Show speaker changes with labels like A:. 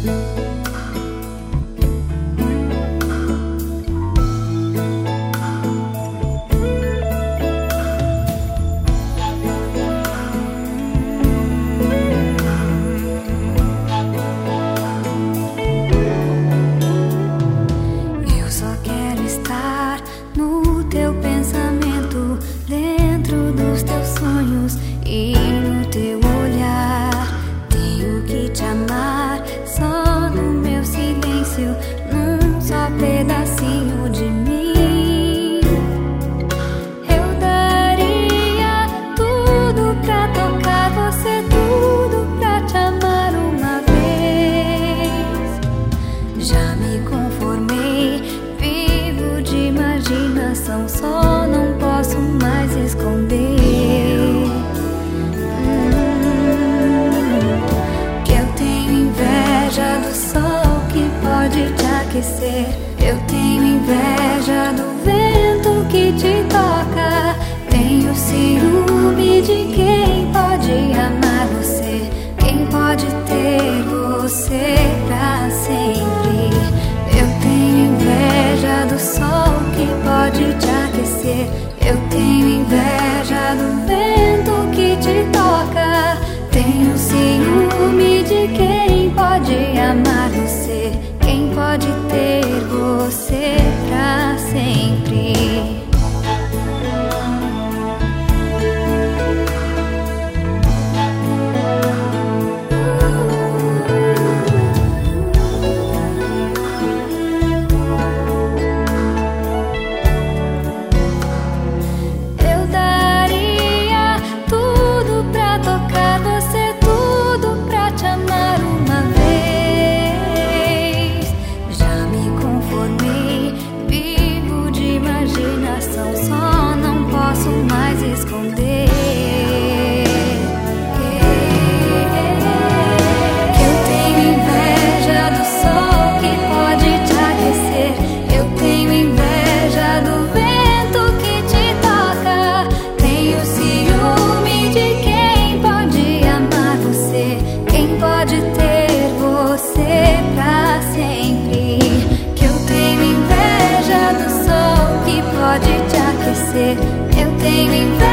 A: E no teu olhar tenho que te amar, só no meu silêncio, num só pedacinho de mim. Eu daria tudo pra tocar você, tudo pra te amar uma vez. Já me conformei, vivo de imaginação, só não posso mais esconder. Eu tenho inveja do vento que te toca. Tenho ciúme de quem pode amar você, quem pode ter você pra sempre. Eu tenho inveja do sol que pode te aquecer. Eu tenho inveja do vento que te toca. Tenho ciúme de quem pode amar você, quem pode ter você pra sempre. Eu daria tudo pra tocar você, tudo pra te amar uma vez. Já me conformei, vivo de imaginação, só não posso mais esconder. Eu tenho inveja do sol que pode te aquecer. Eu tenho inveja do vento que te toca. Tenho ciúme de quem pode amar você, quem pode ter você pra sempre. Que eu tenho inveja do sol que pode te aquecer. Eu tenho inveja